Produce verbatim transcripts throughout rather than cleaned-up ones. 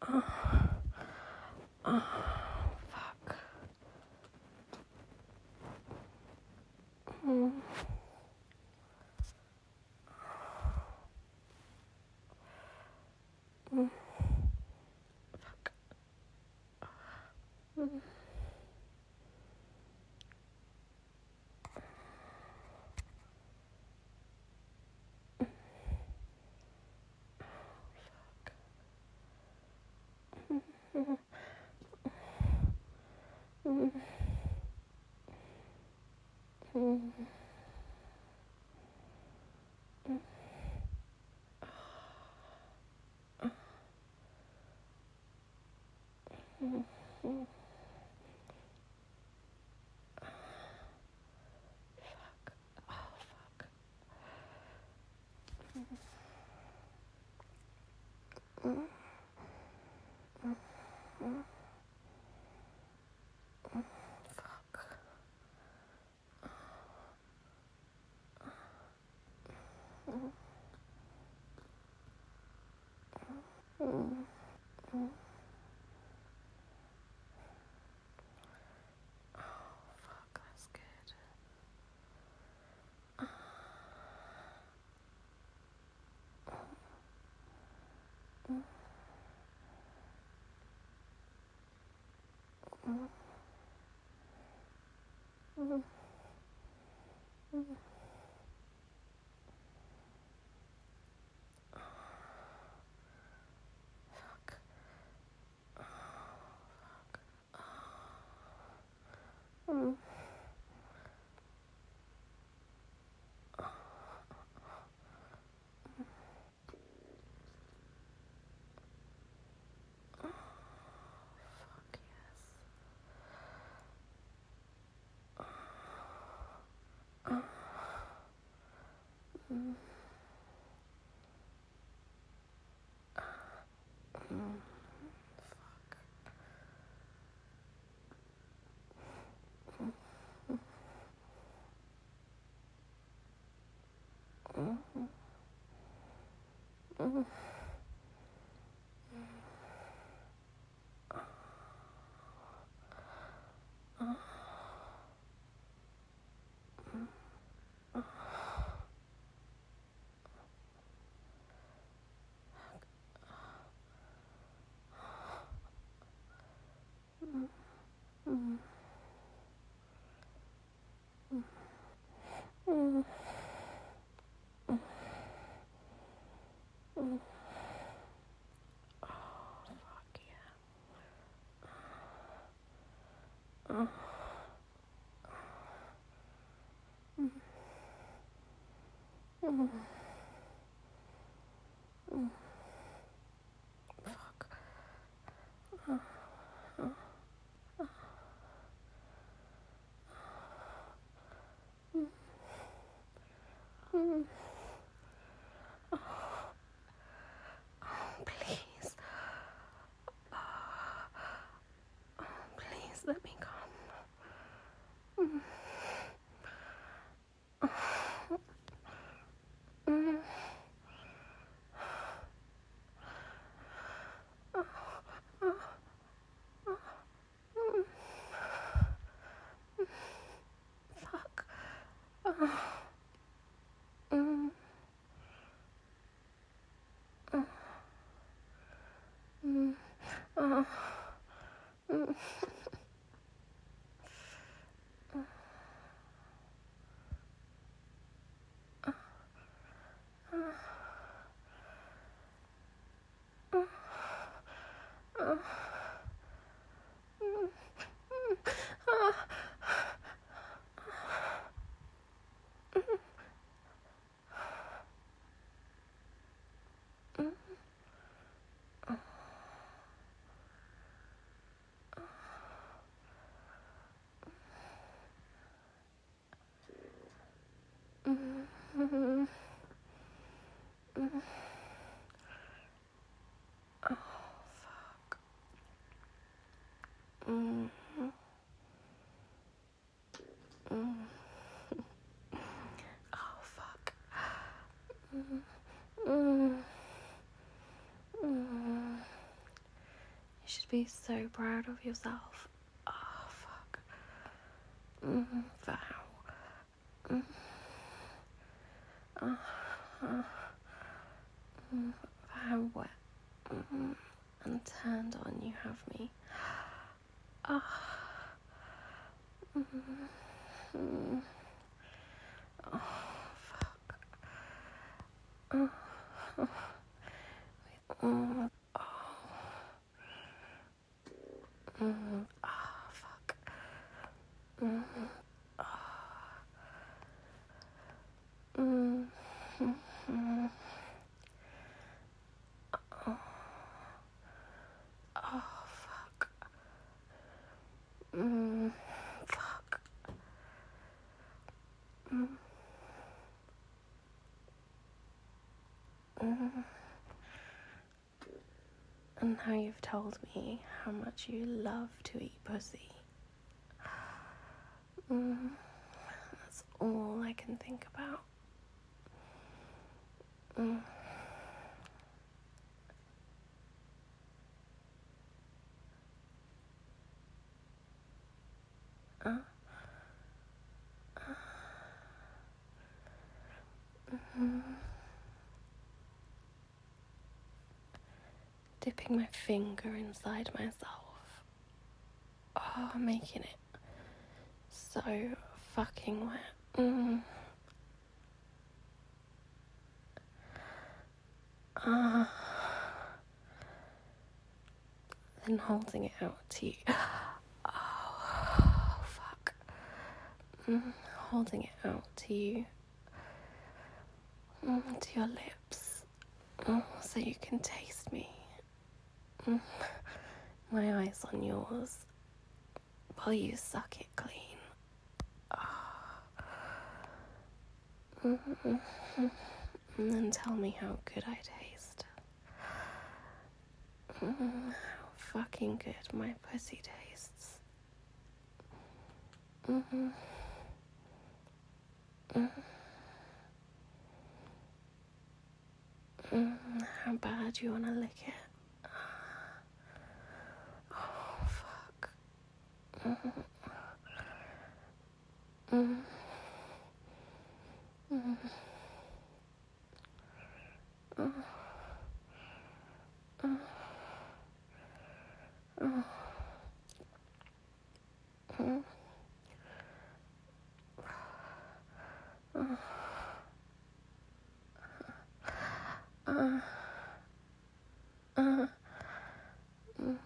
Fuck. Mm. Mm. Fuck. Mm. Mm. Mm. Mm. Mm. Oh, fuck. Mm. Mm. Fuck. Mm. Mm. Mm. Fuck, that's good. Mm. Mm. Mm. Mm. Fuck. Mm. Fuck yes. Mm. Mm. Fuck. Mm. Mm. Mm. Mm. Mm. Oh, fuck yeah. Uh. Mm. Mm. Mm. Fuck. Uh. Uh. Mm. Mm. Please. Please let me come. Mm. Mm. Mm. Fuck. Uh. Mm. Uh. Mm. Uh. Mm. Uh. Mm. Mm. Uh. Mm. Mm. Mm. Oh, fuck. Mm. Mm. Oh, fuck. Mm. Mm. Mm. should be so proud of yourself. Oh, fuck. Mm, Val. Mm. Oh, oh. Mm, how wet mm, and turned on you have me. Oh. Mm, mm. Oh, fuck. Oh, oh. Mm, oh. Mm, oh, fuck. Mm, oh. Mm, mm, mm. Oh. Oh, fuck. Mm, fuck. Mm, mm. And now you've told me how much you love to eat pussy. Mm, that's all I can think about. Mm. Uh, mm. Dipping my finger inside myself. Oh, making it so fucking wet. Mm. Uh, then holding it out to you. Oh, fuck. Mm. Holding it out to you. Mm, to your lips. Mm, so you can taste me. Mm. My eyes on yours. While you suck it clean. Oh. Mm-hmm. And then tell me how good I taste. Mm, how fucking good my pussy tastes. Mm-hmm. Mm. Mm, how bad you wanna lick it? Oh, fuck. Mm. Mm. Mm. Mm. Mm. Mm. Mm. Mm. Uh. Uh. Mm.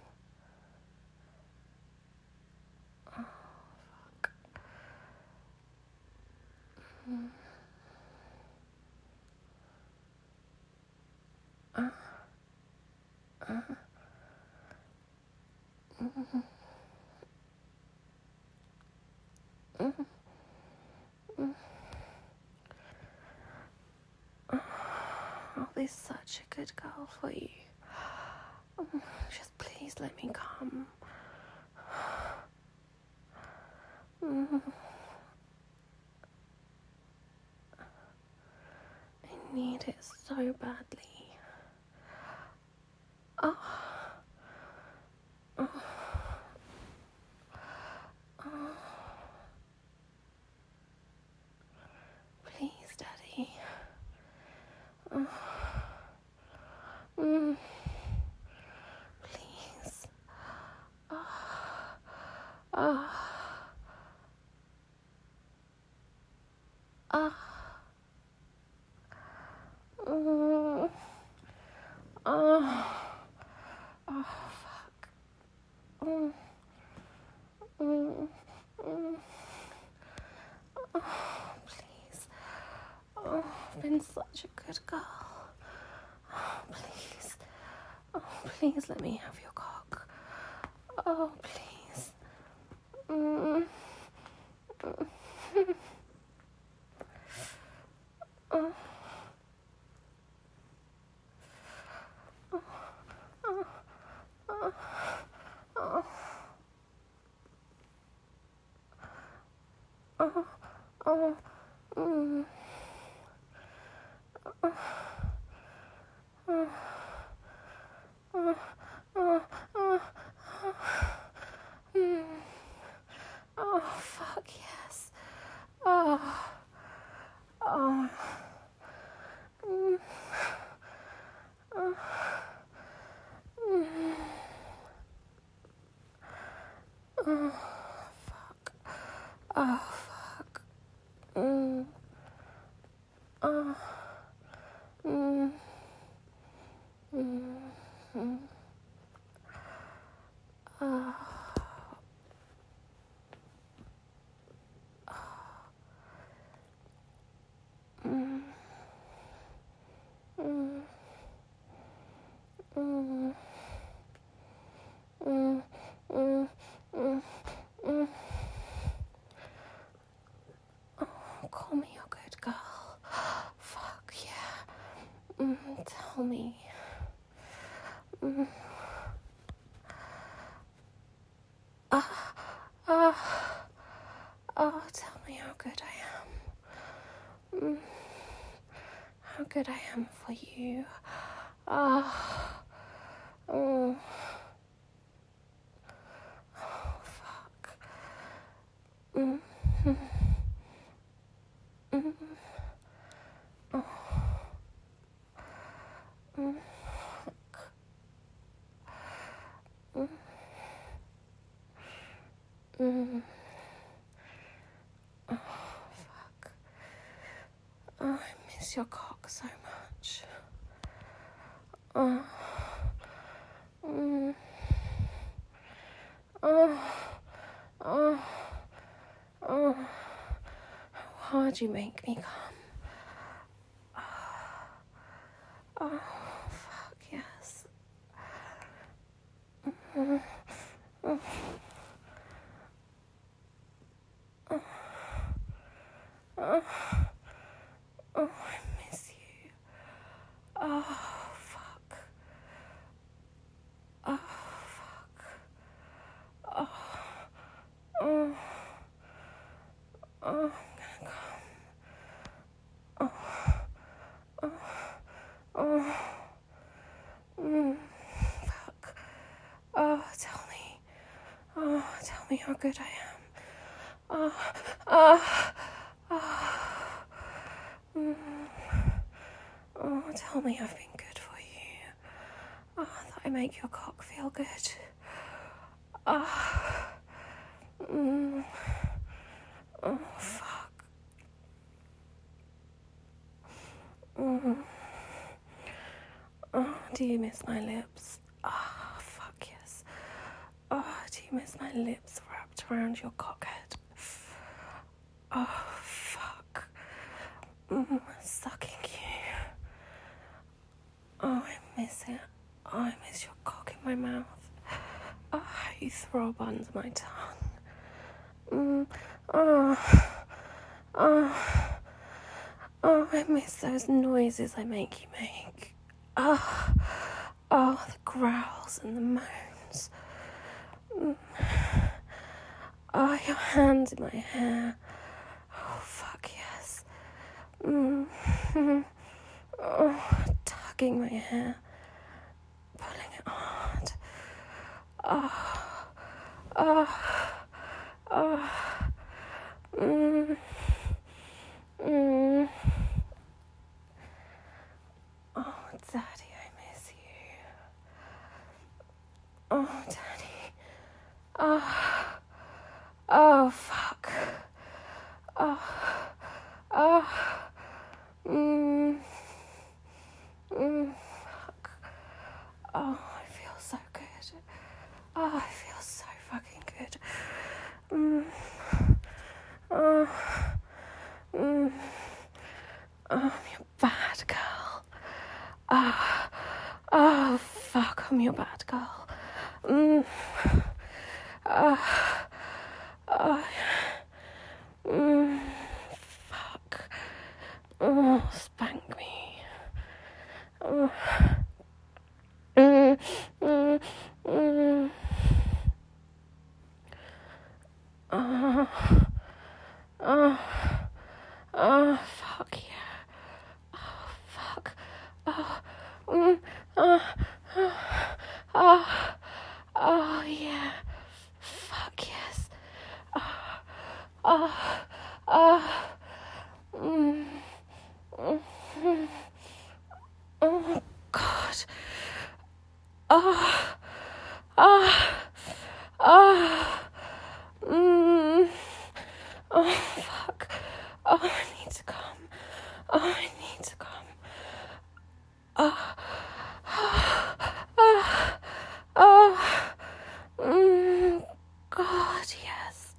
Oh, fuck. Mm. Uh. Uh. Mm. Mm. Mm. I'll be such a good girl for you. Just please let me come. Mm. I need it so badly. Oh. Oh. Oh. Please, Daddy. Oh. Mm. Please. Oh. Oh. Oh. Mm. Oh. Oh, fuck. Mm. Mm. Mm. Oh, please. Oh, I've been such a good girl. Oh, please. Oh, please let me have your cock. Oh, please. Mm. Mm. Oh. Oh. Oh. Oh. Oh. Oh. Oh. Mm. Oh. Oh. Oh. Oh. Oh, fuck. Mm. Oh. Mm. Mm. Mm. Oh. Mm. Mm. Mm. Mm. Mm. Mm. Mm. Oh, call me a good girl. Fuck yeah. Mm. Tell me. Mm. Ah. Ah. Oh, tell me how good I am. Mm. How good I am for you. Ah. Oh. Oh, fuck. Mm. Mm. Mm. Oh. Mm. Mm. Mm. Oh, fuck. Oh, I miss your cock so much. Oh. Mm. Oh. Oh. Oh. How hard you make me come. Oh, fuck yes. Mm. Oh. Oh. Oh. Oh, I miss you. Oh, fuck. Oh, fuck. Oh. Oh. Oh, I'm gonna come. Oh. Oh. Oh. Mm. Fuck. Oh, tell me. Oh, tell me how good I am. Oh. Oh. Oh. Mm. Oh, tell me I've been good for you. Oh, that I make your cock feel good. Oh. Mm. Oh, fuck. Mm. Oh, do you miss my lips? Oh, fuck yes. Oh, do you miss my lips wrapped around your cockhead? Oh, fuck. Mm, sucking you. Oh, I miss it. Oh, I miss your cock in my mouth. Oh, how you throb under my tongue. Mm. Oh. Oh. Oh, I miss those noises I make you make. Oh. Oh, the growls and the moans. Mm. Oh, your hands in my hair. Oh, fuck yes. Mm. Oh, tugging my hair. Pulling it hard. Oh. Oh. Oh. Mm. Mm. Oh, Daddy, I miss you. Oh, Daddy. Oh. Oh, fuck. Oh. Oh. Mm. Mm. Fuck. Oh, I feel so good. Oh, I feel so fucking good. Mm. Oh. Mm. Oh, I'm your bad girl. Oh. Oh, fuck, I'm your bad girl. Mm. Oh. Oh. Mm. Fuck. Oh, spank me. Oh. Mm. Mm. Mm. Oh. Oh. Oh, fuck yeah. Oh, fuck. Oh. Mm. Oh. Oh. Oh. Oh, yeah. Fuck yes. Oh. Oh. Oh. Mm. Mm. Oh, God. Oh. Oh. Oh. Mm. Oh, fuck. Oh, I need to come. Oh, I need to come. Oh, oh, oh, oh. Mm, God, yes.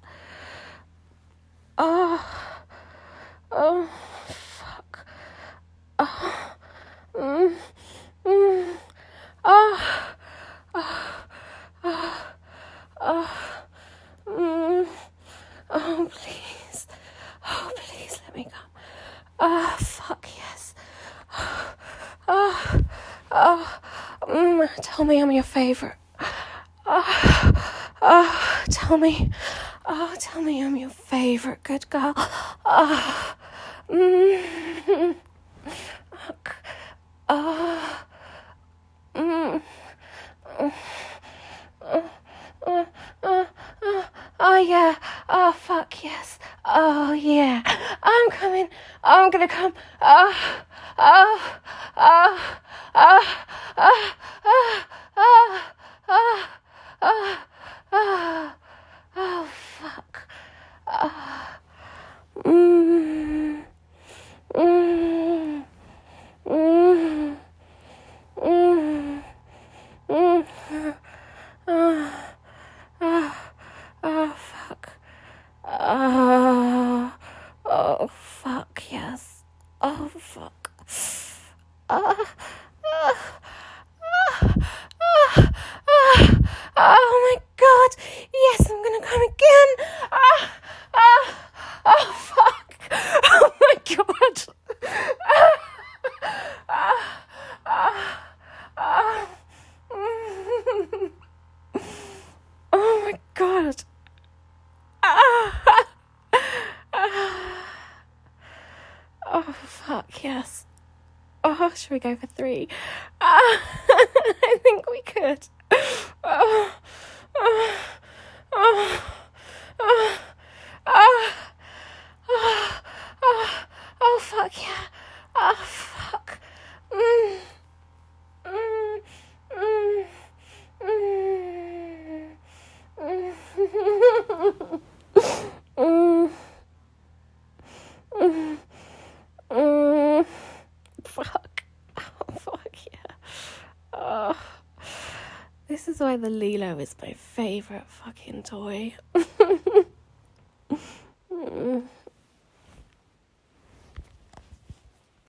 Oh, oh, fuck. Oh, mm, mm, oh, oh, oh, oh, mm, oh, please. Oh, please let me come. Oh, fuck, yes. Oh, oh, oh, mm, tell me I'm your favorite. Oh, oh, tell me. Oh, tell me I'm your favorite good girl. Oh, mm, fuck. Oh, mm, oh, oh, oh, oh, oh, oh, yeah. Oh, fuck, yes. Oh, yeah. I'm coming. I'm gonna come. Oh, oh, oh, oh, oh, oh, oh, oh, oh, oh, oh, fuck. Oh, mm, mm, mm, mm, mm, oh, oh, oh, fuck. Oh, oh, fuck, yes. Oh, fuck. Oh, oh, oh, oh, oh, oh my God. Yes, I'm gonna come again. Oh, oh, oh, fuck. Oh my God. Oh, oh, oh, oh. Oh my God. Oh, fuck, yes. Oh, should we go for three? Uh, I think we could. Oh, oh, oh, oh, oh, oh, oh, oh, fuck, yeah. Oh, fuck. Mm, mm, mm, mm, mm, mm, mm, mm, fuck. Oh, fuck, yeah. Oh. This is why the Lilo is my favourite fucking toy.